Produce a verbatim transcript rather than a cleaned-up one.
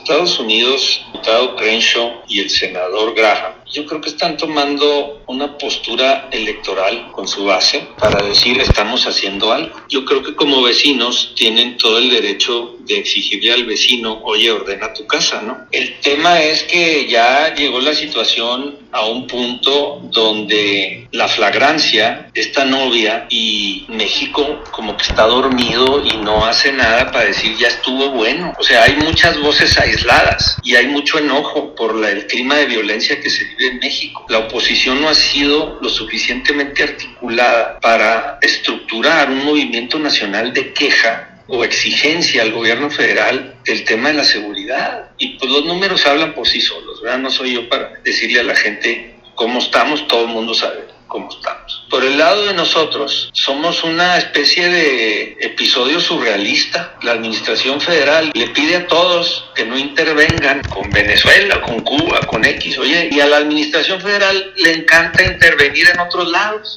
Estados Unidos, el diputado Crenshaw y el senador Graham, yo creo que están tomando una postura electoral con su base para decir estamos haciendo algo. Yo creo que como vecinos tienen todo el derecho de exigirle al vecino, oye, ordena tu casa, ¿no? El tema es que ya llegó la situación a un punto donde la flagrancia, esta novia, y México como que está dormido y no hace nada para decir ya estuvo bueno. O sea, hay muchas voces aisladas y hay mucho enojo por la, el clima de violencia que se vive en México. La oposición no ha sido lo suficientemente articulada para estructurar un movimiento nacional de queja o exigencia al gobierno federal del tema de la seguridad. Y pues los números hablan por sí solos, ¿verdad? No soy yo para decirle a la gente cómo estamos, todo el mundo sabe cómo estamos. Por el lado de nosotros, somos una especie de episodio surrealista. La administración federal le pide a todos que no intervengan con Venezuela, con Cuba, con X, oye, y a la administración federal le encanta intervenir en otros lados.